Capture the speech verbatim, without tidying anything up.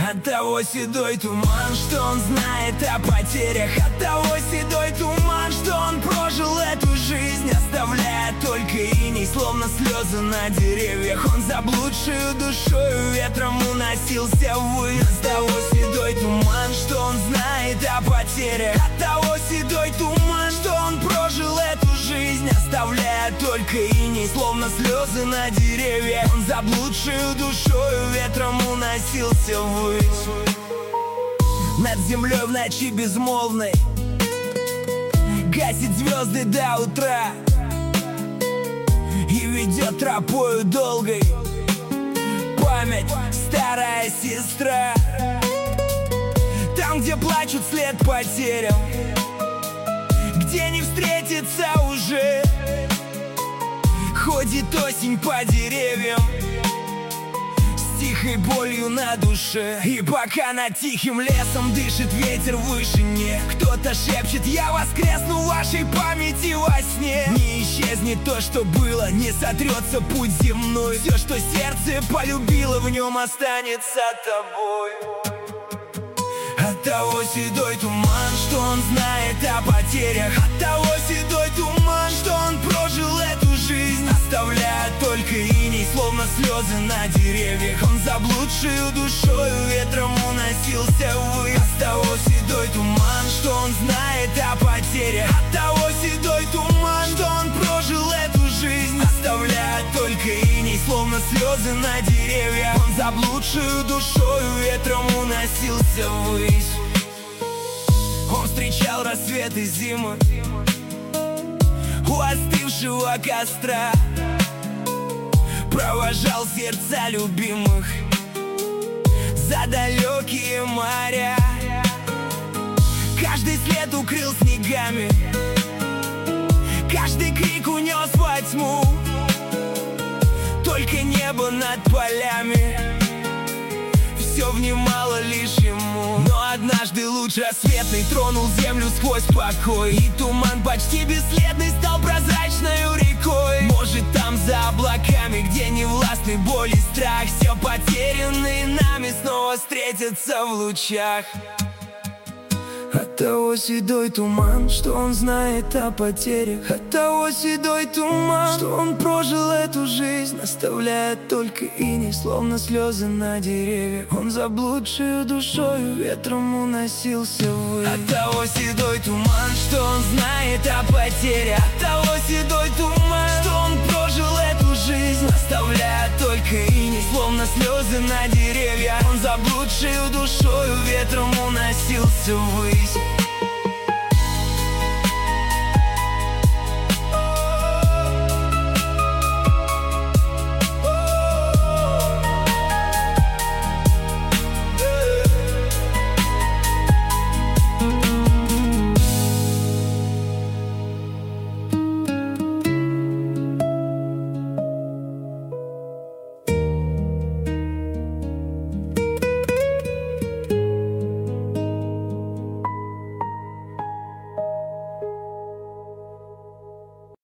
От того седой туман, что он знает о потерях. От того седой туман, что он прожил эту жизнь, оставляя только иней, словно слезы на деревьях. Он заблудшую душою ветром уносился ввысь. От того седой туман, что он знает о потерях. От того седой туман, что он прожил эту жизнь, оставляя только иней, словно слезы на деревьях. Он заблудшую душою ветром уносился ввысь. Над землей в ночи безмолвной гасит звезды до утра и ведет тропою долгой память старая сестра. Там, где плачут вслед потерям, где не встретится уже, ходит осень по деревьям с тихой болью на душе. И пока над тихим лесом дышит ветер в вышине, кто-то шепчет: я воскресну в вашей памяти во сне. Не исчезнет то, что было, не сотрется путь земной. Все, что сердце полюбило, в нем останется тобой. От того седой туман, что он знает о потерях. От того седой туман, что он прожил эту жизнь, оставляя только иней, словно слезы на деревьях. Он заблудшую душою ветром уносился ввысь. От того седой туман, что он знает о потерях. От того седой туман, что он прожил эту жизнь, оставляя только иней, словно слезы на деревьях. Он заблудшую душою ветром уносился ввысь. Он встречал рассветы зимы у остывшего костра, провожал сердца любимых за далекие моря. Каждый след укрыл снегами, каждый крик унес во тьму. Только небо над полями все внимало лишь ему. Но однажды луч рассветный тронул землю сквозь покой, и туман почти бесследный стал прозрачною рекой. Может, там за облаками, где не властны боль и страх, все потерянные нами снова встретятся в лучах. От того седой туман, что он знает о потерях. От того седой туман, что он прожил эту жизнь, оставляя только иней, словно слезы на деревьях. Он заблудшую душою ветром уносился ввысь. От того седой туман, что он знает о потерях. От того седой туман, что он прожил эту жизнь, оставляя только иней, словно слезы на деревьях. Он заблудшую душою ветром уносился ввысь.